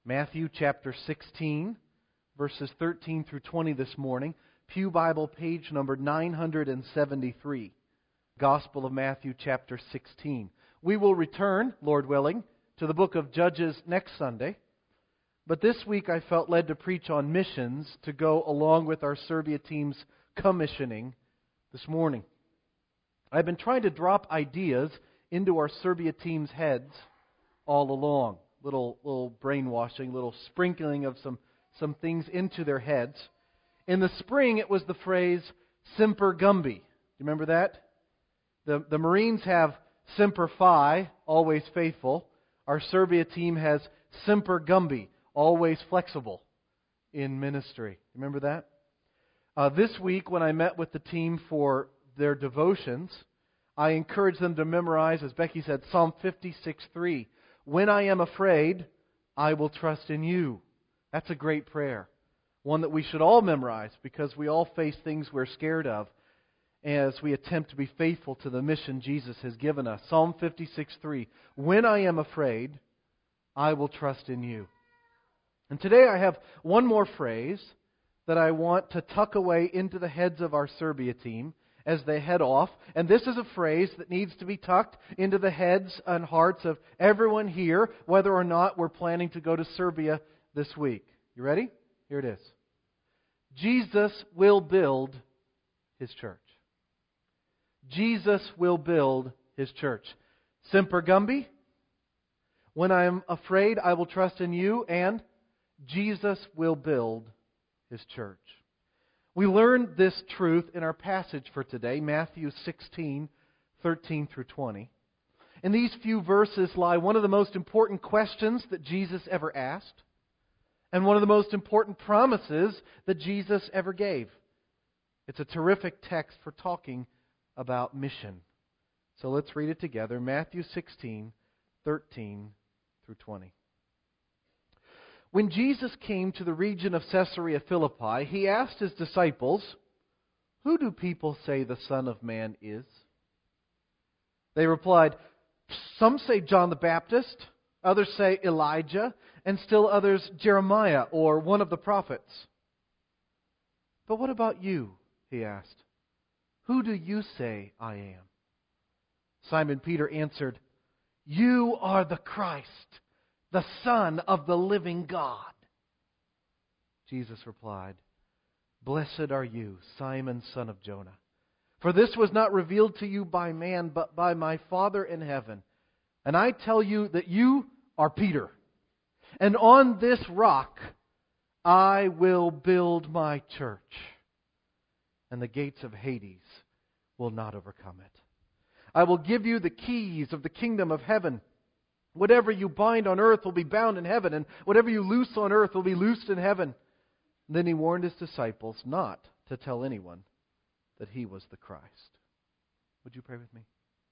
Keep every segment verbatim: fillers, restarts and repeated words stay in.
Matthew chapter sixteen, verses thirteen through twenty this morning. Pew Bible page number nine hundred seventy-three. Gospel of Matthew chapter sixteen. We will return, Lord willing, to the book of Judges next Sunday. But this week I felt led to preach on missions to go along with our Serbia team's commissioning this morning. I've been trying to drop ideas into our Serbia team's heads all along. Little little brainwashing, little sprinkling of some, some things into their heads. In the spring, it was the phrase, Semper Gumby. Do you remember that? The, the Marines have Semper Fi, always faithful. Our Serbia team has Semper Gumby, always flexible in ministry. Remember that? Uh, this week, when I met with the team for their devotions, I encouraged them to memorize, as Becky said, Psalm fifty-six three. When I am afraid, I will trust in you. That's a great prayer. One that we should all memorize because we all face things we're scared of as we attempt to be faithful to the mission Jesus has given us. Psalm fifty-six three. When I am afraid, I will trust in you. And today I have one more phrase that I want to tuck away into the heads of our Serbia team as they head off. And this is a phrase that needs to be tucked into the heads and hearts of everyone here, whether or not we're planning to go to Serbia this week. You ready? Here it is. Jesus will build His church. Jesus will build His church. Semper Gumby. When I am afraid, I will trust in you. And Jesus will build His church. We learned this truth in our passage for today, Matthew sixteen, thirteen through twenty. In these few verses lie one of the most important questions that Jesus ever asked, and one of the most important promises that Jesus ever gave. It's a terrific text for talking about mission. So let's read it together, Matthew sixteen, thirteen through twenty. When Jesus came to the region of Caesarea Philippi, He asked His disciples, "Who do people say the Son of Man is?" They replied, "Some say John the Baptist, others say Elijah, and still others Jeremiah or one of the prophets." "But what about you?" He asked. "Who do you say I am?" Simon Peter answered, "You are the Christ, the Son of the living God." Jesus replied, "Blessed are you, Simon, son of Jonah. For this was not revealed to you by man, but by my Father in heaven. And I tell you that you are Peter. And on this rock I will build my church. And the gates of Hades will not overcome it. I will give you the keys of the kingdom of heaven. Whatever you bind on earth will be bound in heaven, and whatever you loose on earth will be loosed in heaven." And then He warned His disciples not to tell anyone that He was the Christ. Would you pray with me?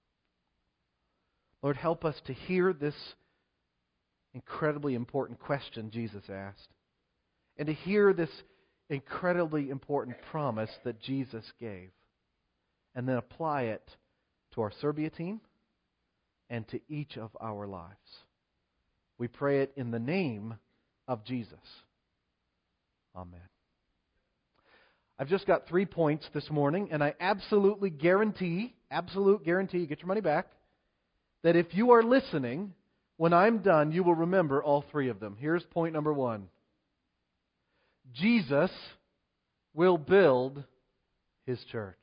Lord, help us to hear this incredibly important question Jesus asked, and to hear this incredibly important promise that Jesus gave, and then apply it to our Serbia team and to each of our lives. We pray it in the name of Jesus. Amen. I've just got three points this morning, and I absolutely guarantee, absolute guarantee, you get your money back, that if you are listening, when I'm done, you will remember all three of them. Here's point number one. Jesus will build His church.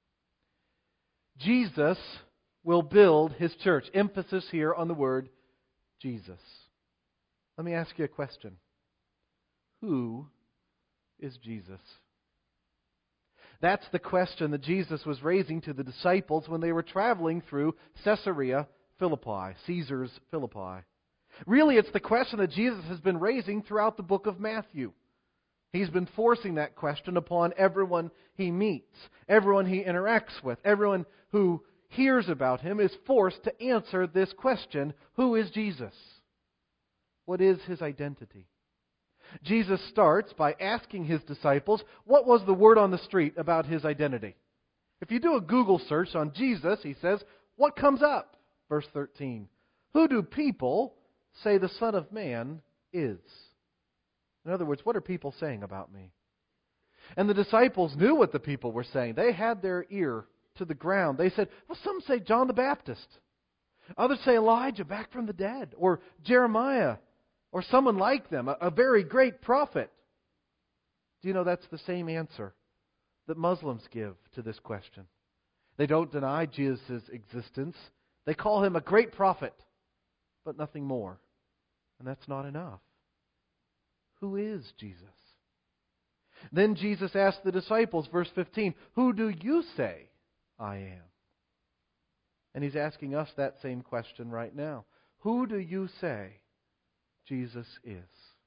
Jesus will build His church. Emphasis here on the word Jesus. Let me ask you a question. Who is Jesus? That's the question that Jesus was raising to the disciples when they were traveling through Caesarea Philippi, Caesar's Philippi. Really, it's the question that Jesus has been raising throughout the book of Matthew. He's been forcing that question upon everyone He meets, everyone He interacts with, everyone who hears about Him is forced to answer this question: who is Jesus? What is His identity? Jesus starts by asking His disciples, what was the word on the street about His identity? If you do a Google search on Jesus, He says, what comes up? Verse thirteen. Who do people say the Son of Man is. In other words, what are people saying about me? And the disciples knew what the people were saying. They had their ear to the ground. They said, well, some say John the Baptist. Others say Elijah back from the dead. Or Jeremiah. Or someone like them, a, a very great prophet. Do you know that's the same answer that Muslims give to this question? They don't deny Jesus' existence. They call him a great prophet, but nothing more. And that's not enough. Who is Jesus? Then Jesus asked the disciples, verse fifteen, who do you say I am? And He's asking us that same question right now. Who do you say Jesus is?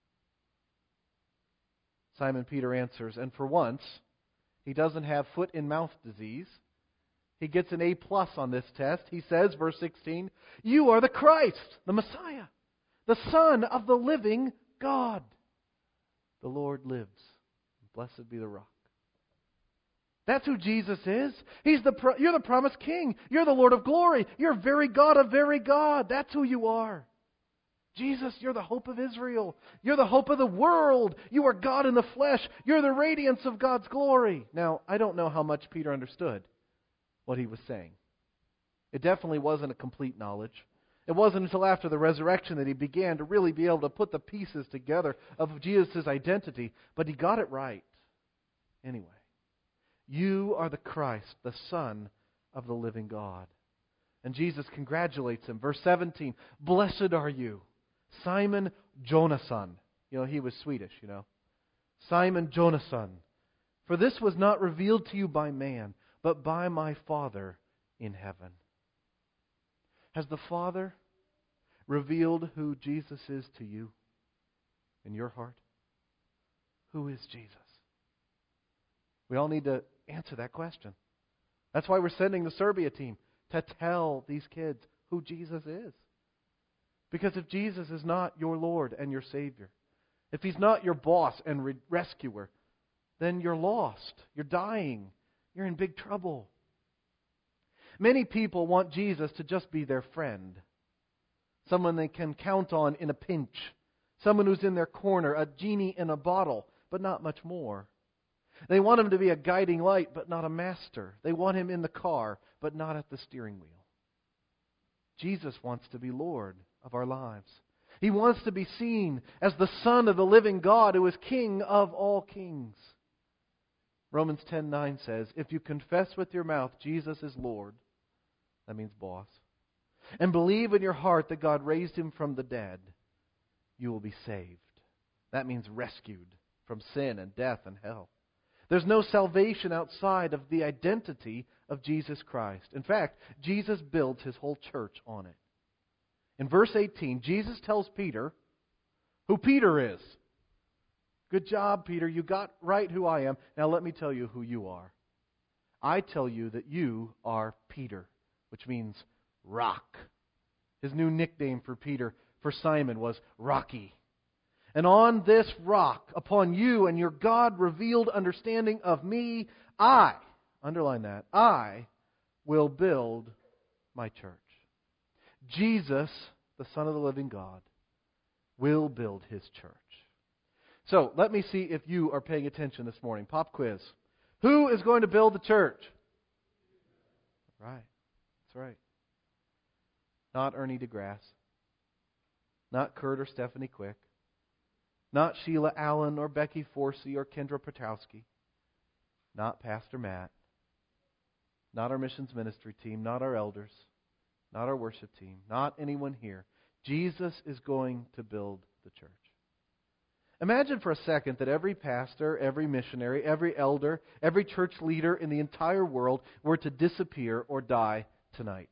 Simon Peter answers, and for once, he doesn't have foot-and-mouth disease. He gets an A plus on this test. He says, verse sixteen, you are the Christ, the Messiah, the Son of the living God. The Lord lives. Blessed be the rock. That's who Jesus is. He's the pro- you're the promised King. You're the Lord of glory. You're very God of very God. That's who you are. Jesus, you're the hope of Israel. You're the hope of the world. You are God in the flesh. You're the radiance of God's glory. Now, I don't know how much Peter understood what he was saying. It definitely wasn't a complete knowledge. It wasn't until after the resurrection that he began to really be able to put the pieces together of Jesus' identity, but he got it right. Anyway, you are the Christ, the Son of the living God. And Jesus congratulates him. Verse seventeen, blessed are you, Simon Jonasson. You know, he was Swedish, you know. Simon Jonasson. For this was not revealed to you by man, but by my Father in heaven. Has the Father revealed who Jesus is to you in your heart? Who is Jesus? We all need to answer that question. That's why we're sending the Serbia team, to tell these kids who Jesus is. Because if Jesus is not your Lord and your Savior, if He's not your boss and re- rescuer, then you're lost. You're dying. You're in big trouble. Many people want Jesus to just be their friend. Someone they can count on in a pinch. Someone who's in their corner, a genie in a bottle, but not much more. They want Him to be a guiding light, but not a master. They want Him in the car, but not at the steering wheel. Jesus wants to be Lord of our lives. He wants to be seen as the Son of the living God who is King of all kings. Romans ten nine says, if you confess with your mouth Jesus is Lord, that means boss, and believe in your heart that God raised Him from the dead, you will be saved. That means rescued from sin and death and hell. There's no salvation outside of the identity of Jesus Christ. In fact, Jesus builds His whole church on it. In verse eighteen, Jesus tells Peter who Peter is. Good job, Peter. You got right who I am. Now let me tell you who you are. I tell you that you are Peter, which means rock. His new nickname for Peter, for Simon, was Rocky. And on this rock, upon you and your God-revealed understanding of me, I, underline that, I will build my church. Jesus, the Son of the living God, will build His church. So, let me see if you are paying attention this morning. Pop quiz. Who is going to build the church? Right. That's right. Not Ernie DeGrasse. Not Kurt or Stephanie Quick. Not Sheila Allen or Becky Forsey or Kendra Petowski. Not Pastor Matt. Not our missions ministry team. Not our elders. Not our worship team. Not anyone here. Jesus is going to build the church. Imagine for a second that every pastor, every missionary, every elder, every church leader in the entire world were to disappear or die tonight.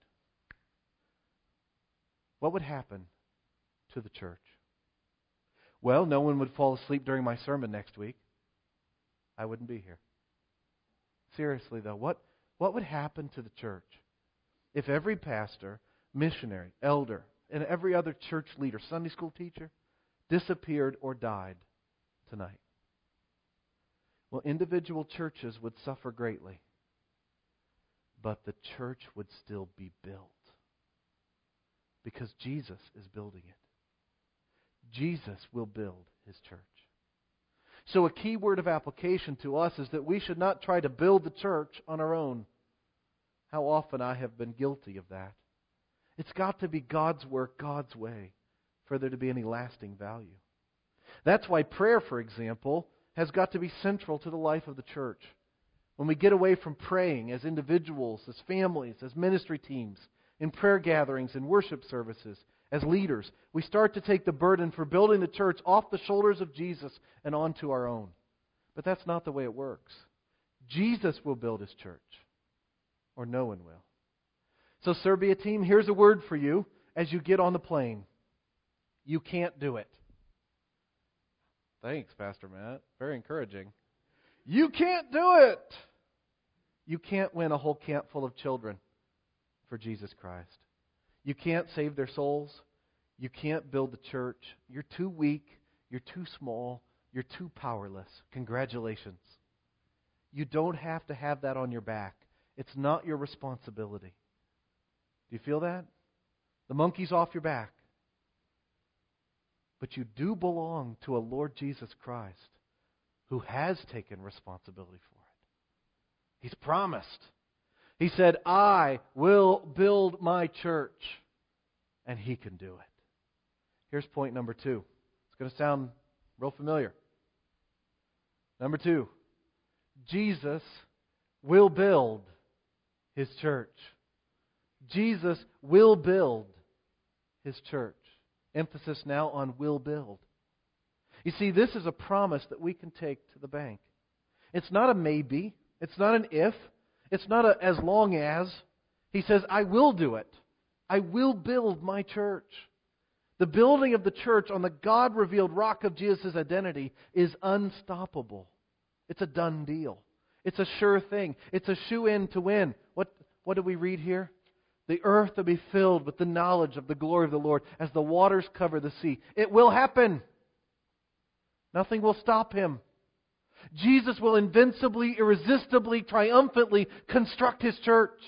What would happen to the church? Well, no one would fall asleep during my sermon next week. I wouldn't be here. Seriously, though, what, what would happen to the church if every pastor, missionary, elder, and every other church leader, Sunday school teacher, disappeared or died tonight? Well, individual churches would suffer greatly, but the church would still be built because Jesus is building it. Jesus will build His church. So a key word of application to us is that we should not try to build the church on our own. How often I have been guilty of that. It's got to be God's work, God's way, for there to be any lasting value. That's why prayer, for example, has got to be central to the life of the church. When we get away from praying as individuals, as families, as ministry teams, in prayer gatherings and worship services, as leaders, we start to take the burden for building the church off the shoulders of Jesus and onto our own. But that's not the way it works. Jesus will build His church, or no one will. So Serbia team, here's a word for you as you get on the plane. You can't do it. Thanks, Pastor Matt. Very encouraging. You can't do it. You can't win a whole camp full of children for Jesus Christ. You can't save their souls. You can't build the church. You're too weak. You're too small. You're too powerless. Congratulations. You don't have to have that on your back. It's not your responsibility. Do you feel that? The monkey's off your back. But you do belong to a Lord Jesus Christ who has taken responsibility for it. He's promised. He said, I will build my church. And He can do it. Here's point number two. It's going to sound real familiar. Number two. Jesus will build His church. Jesus will build His church. Emphasis now on will build. You see, this is a promise that we can take to the bank. It's not a maybe. It's not an if. It's not a as long as. He says, I will do it. I will build my church. The building of the church on the God-revealed rock of Jesus' identity is unstoppable. It's a done deal. It's a sure thing. It's a shoe-in to win. What, what do we read here? The earth will be filled with the knowledge of the glory of the Lord as the waters cover the sea. It will happen. Nothing will stop Him. Jesus will invincibly, irresistibly, triumphantly construct His church.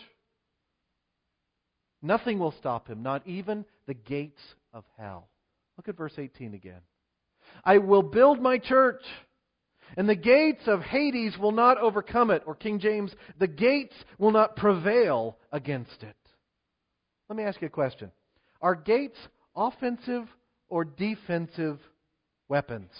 Nothing will stop Him, not even the gates of hell. Look at verse eighteen again. I will build my church, and the gates of Hades will not overcome it. Or King James, the gates will not prevail against it. Let me ask you a question. Are gates offensive or defensive weapons?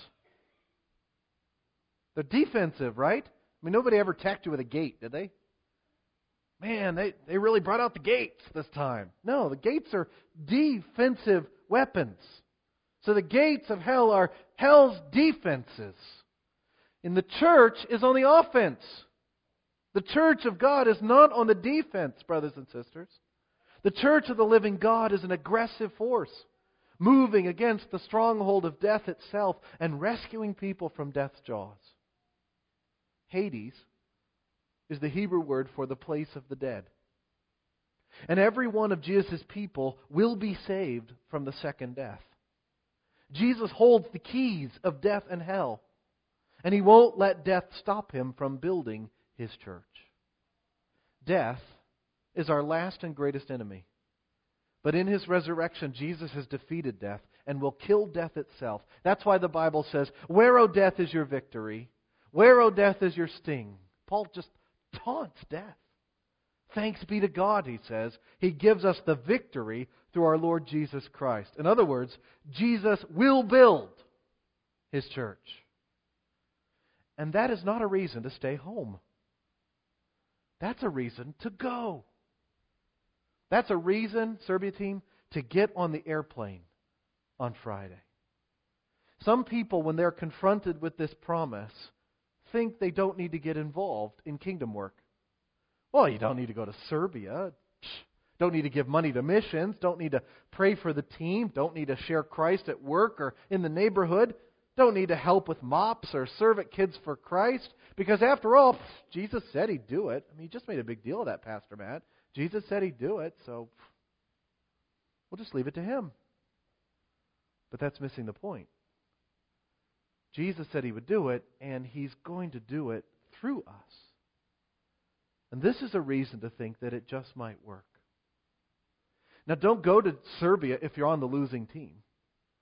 They're defensive, right? I mean, nobody ever attacked you with a gate, did they? Man, they, they really brought out the gates this time. No, the gates are defensive weapons. So the gates of hell are hell's defenses. And the church is on the offense. The church of God is not on the defense, brothers and sisters. The church of the living God is an aggressive force, moving against the stronghold of death itself and rescuing people from death's jaws. Hades is the Hebrew word for the place of the dead. And every one of Jesus' people will be saved from the second death. Jesus holds the keys of death and hell, and He won't let death stop Him from building His church. Death is our last and greatest enemy. But in His resurrection, Jesus has defeated death and will kill death itself. That's why the Bible says, where, O death, is your victory? Where, O death, is your sting? Paul just taunts death. Thanks be to God, he says. He gives us the victory through our Lord Jesus Christ. In other words, Jesus will build His church. And that is not a reason to stay home. That's a reason to go. That's a reason, Serbia team, to get on the airplane on Friday. Some people, when they're confronted with this promise, think they don't need to get involved in kingdom work. Well, you don't need to go to Serbia. Don't need to give money to missions. Don't need to pray for the team. Don't need to share Christ at work or in the neighborhood. Don't need to help with mops or serve at Kids for Christ. Because after all, Jesus said He'd do it. I mean, He just made a big deal of that, Pastor Matt. Jesus said He'd do it, so we'll just leave it to Him. But that's missing the point. Jesus said He would do it, and He's going to do it through us. And this is a reason to think that it just might work. Now, don't go to Serbia if you're on the losing team.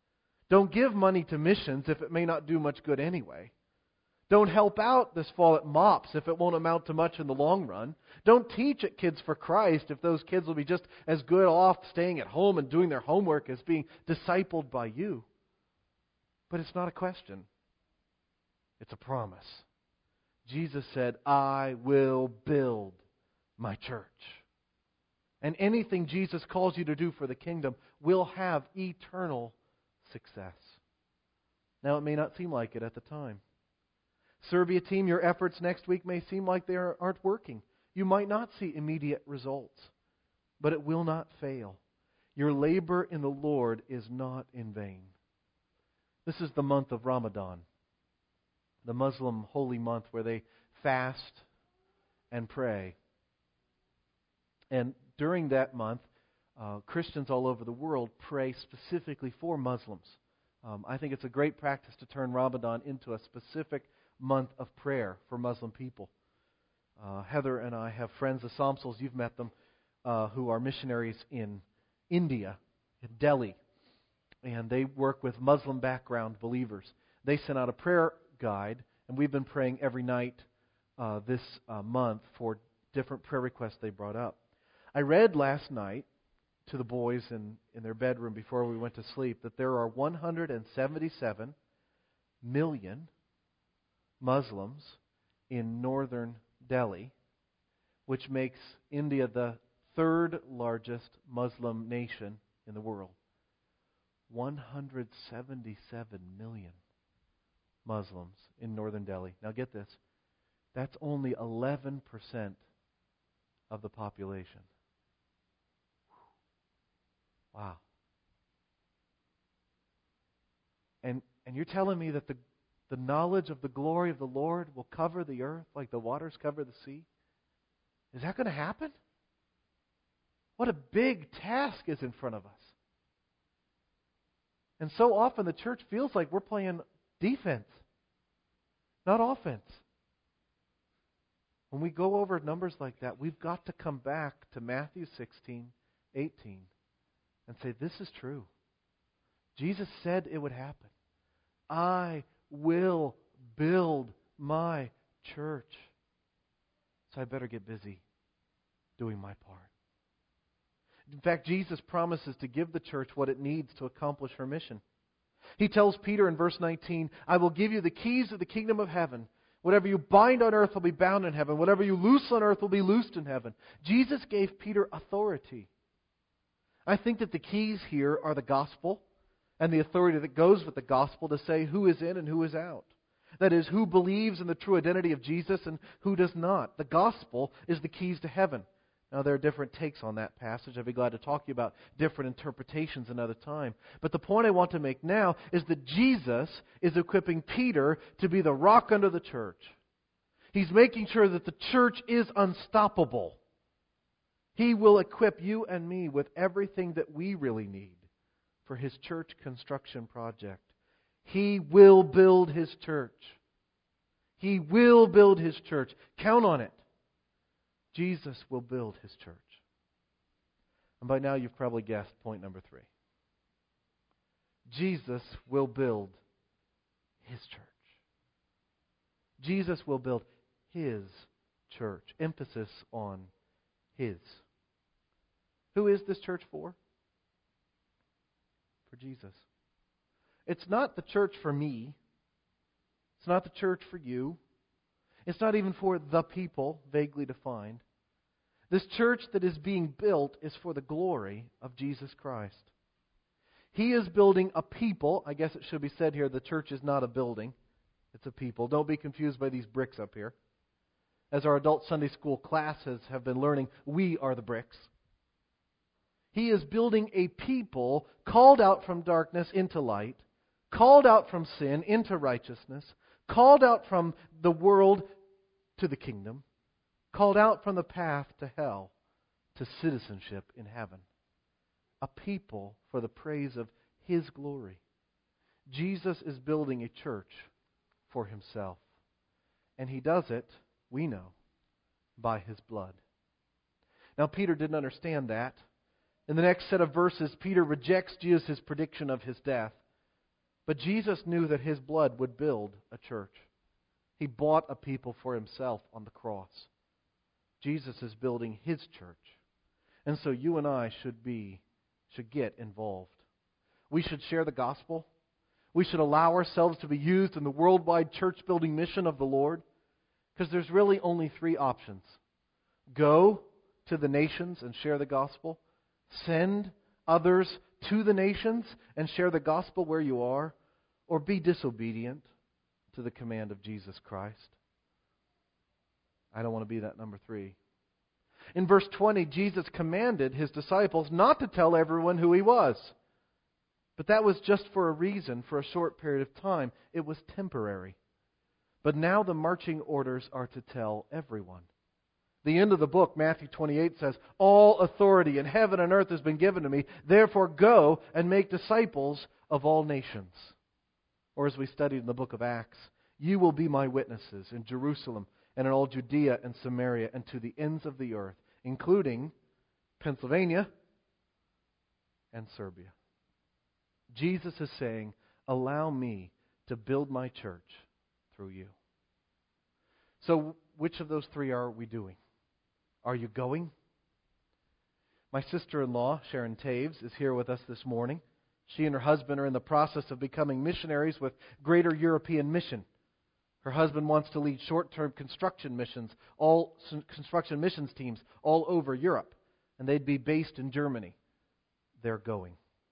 Don't give money to missions if it may not do much good anyway. Don't help out this fall at MOPS if it won't amount to much in the long run. Don't teach at Kids for Christ if those kids will be just as good off staying at home and doing their homework as being discipled by you. But it's not a question. It's a promise. Jesus said, I will build my church. And anything Jesus calls you to do for the kingdom will have eternal success. Now, it may not seem like it at the time. Serbia team, your efforts next week may seem like they aren't working. You might not see immediate results, but it will not fail. Your labor in the Lord is not in vain. This is the month of Ramadan, the Muslim holy month where they fast and pray. And during that month, uh, Christians all over the world pray specifically for Muslims. Um, I think it's a great practice to turn Ramadan into a specific month of prayer for Muslim people. Uh, Heather and I have friends, the Samsals, you've met them, uh, who are missionaries in India, in Delhi. And they work with Muslim background believers. They sent out a prayer guide, and we've been praying every night uh, this uh, month for different prayer requests they brought up. I read last night to the boys in, in their bedroom before we went to sleep that there are one hundred seventy-seven million Muslims in northern Delhi, which makes India the third largest Muslim nation in the world. one hundred seventy-seven million Muslims in northern Delhi. Now get this, that's only eleven percent of the population. Wow. And and you're telling me that the The knowledge of the glory of the Lord will cover the earth like the waters cover the sea? Is that going to happen? What a big task is in front of us. And so often the church feels like we're playing defense, not offense. When we go over numbers like that, we've got to come back to Matthew sixteen, eighteen and say, this is true. Jesus said it would happen. I will build my church. So I better get busy doing my part. In fact, Jesus promises to give the church what it needs to accomplish her mission. He tells Peter in verse nineteen, I will give you the keys of the kingdom of heaven. Whatever you bind on earth will be bound in heaven. Whatever you loose on earth will be loosed in heaven. Jesus gave Peter authority. I think that the keys here are the gospel and the authority that goes with the gospel to say who is in and who is out. That is, who believes in the true identity of Jesus and who does not. The gospel is the keys to heaven. Now, there are different takes on that passage. I'd be glad to talk to you about different interpretations another time. But the point I want to make now is that Jesus is equipping Peter to be the rock under the church. He's making sure that the church is unstoppable. He will equip you and me with everything that we really need for His church construction project. He will build His church. He will build His church. Count on it. Jesus will build His church. And by now you've probably guessed point number three. Jesus will build His church. Jesus will build His church. Emphasis on His. Who is this church for? For Jesus. It's not the church for me. It's not the church for you. It's not even for the people, vaguely defined. This church that is being built is for the glory of Jesus Christ. He is building a people. I guess it should be said here, the church is not a building. It's a people. Don't be confused by these bricks up here. As our adult Sunday school classes have been learning, we are the bricks. He is building a people called out from darkness into light, called out from sin into righteousness, called out from the world to the kingdom, called out from the path to hell to citizenship in heaven. A people for the praise of His glory. Jesus is building a church for Himself. And He does it, we know, by His blood. Now, Peter didn't understand that. In the next set of verses, Peter rejects Jesus' prediction of His death. But Jesus knew that His blood would build a church. He bought a people for Himself on the cross. Jesus is building His church. And so you and I should be, should get involved. We should share the gospel. We should allow ourselves to be used in the worldwide church-building mission of the Lord. Because there's really only three options. Go to the nations and share the gospel. Send others to the nations and share the gospel where you are. Or be disobedient to the command of Jesus Christ. I don't want to be that number three. In verse twenty, Jesus commanded His disciples not to tell everyone who He was. But that was just for a reason, for a short period of time. It was temporary. But now the marching orders are to tell everyone. The end of the book, Matthew twenty-eight, says, "All authority in heaven and earth has been given to me. Therefore go and make disciples of all nations." Or as we studied in the book of Acts, "You will be my witnesses in Jerusalem and in all Judea and Samaria and to the ends of the earth," including Pennsylvania and Serbia. Jesus is saying, allow me to build my church through you. So which of those three are we doing? Are you going? My sister-in-law, Sharon Taves, is here with us this morning. She and her husband are in the process of becoming missionaries with Greater European Mission. Her husband wants to lead short-term construction missions, all construction missions teams all over Europe, and they'd be based in Germany. They're going.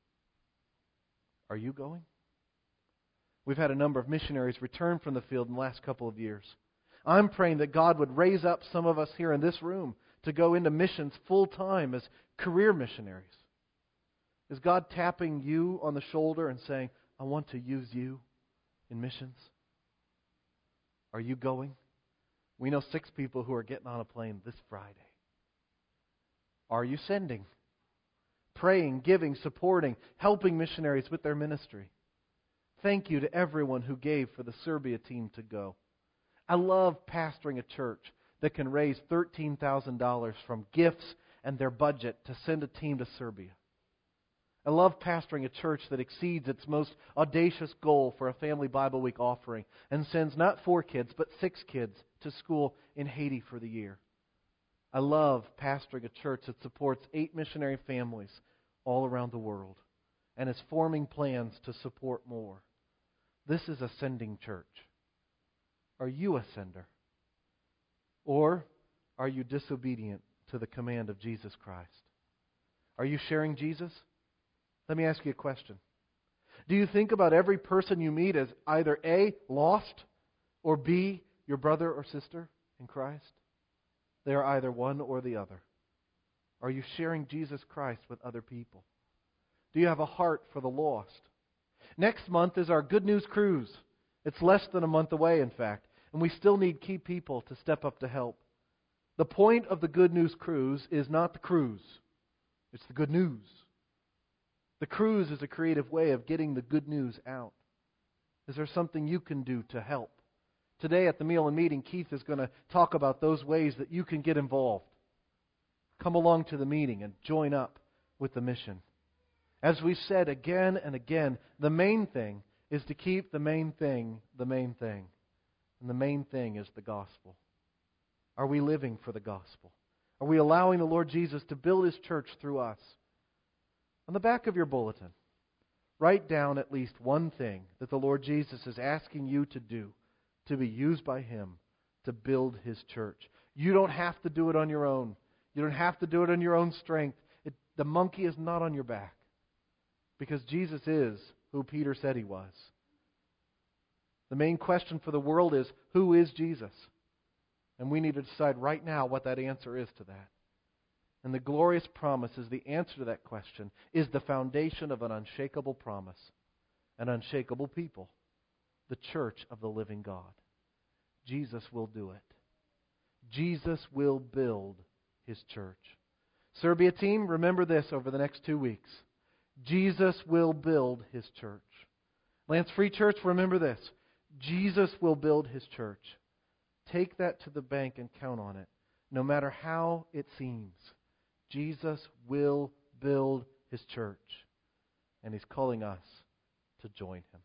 Are you going? We've had a number of missionaries return from the field in the last couple of years. I'm praying that God would raise up some of us here in this room to go into missions full-time as career missionaries. Is God tapping you on the shoulder and saying, I want to use you in missions? Are you going? We know six people who are getting on a plane this Friday. Are you sending? Praying, giving, supporting, helping missionaries with their ministry. Thank you to everyone who gave for the Serbia team to go. I love pastoring a church that can raise thirteen thousand dollars from gifts and their budget to send a team to Serbia. I love pastoring a church that exceeds its most audacious goal for a Family Bible Week offering and sends not four kids, but six kids to school in Haiti for the year. I love pastoring a church that supports eight missionary families all around the world and is forming plans to support more. This is a sending church. Are you a sender? Or are you disobedient to the command of Jesus Christ? Are you sharing Jesus? Let me ask you a question. Do you think about every person you meet as either A, lost, or B, your brother or sister in Christ? They are either one or the other. Are you sharing Jesus Christ with other people? Do you have a heart for the lost? Next month is our Good News Cruise. It's less than a month away, in fact, and we still need key people to step up to help. The point of the Good News Cruise is not the cruise. It's the good news. The cruise is a creative way of getting the good news out. Is there something you can do to help? Today at the meal and meeting, Keith is going to talk about those ways that you can get involved. Come along to the meeting and join up with the mission. As we've said again and again, the main thing is to keep the main thing the main thing. And the main thing is the gospel. Are we living for the gospel? Are we allowing the Lord Jesus to build His church through us? On the back of your bulletin, write down at least one thing that the Lord Jesus is asking you to do to be used by Him to build His church. You don't have to do it on your own. You don't have to do it on your own strength. It, the monkey is not on your back. Because Jesus is who Peter said He was. The main question for the world is, who is Jesus? And we need to decide right now what that answer is to that. And the glorious promise is the answer to that question is the foundation of an unshakable promise, an unshakable people, the church of the living God. Jesus will do it. Jesus will build His church. Serbia team, remember this over the next two weeks. Jesus will build His church. Lance Free Church, remember this. Jesus will build His church. Take that to the bank and count on it, no matter how it seems. Jesus will build His church, and He's calling us to join Him.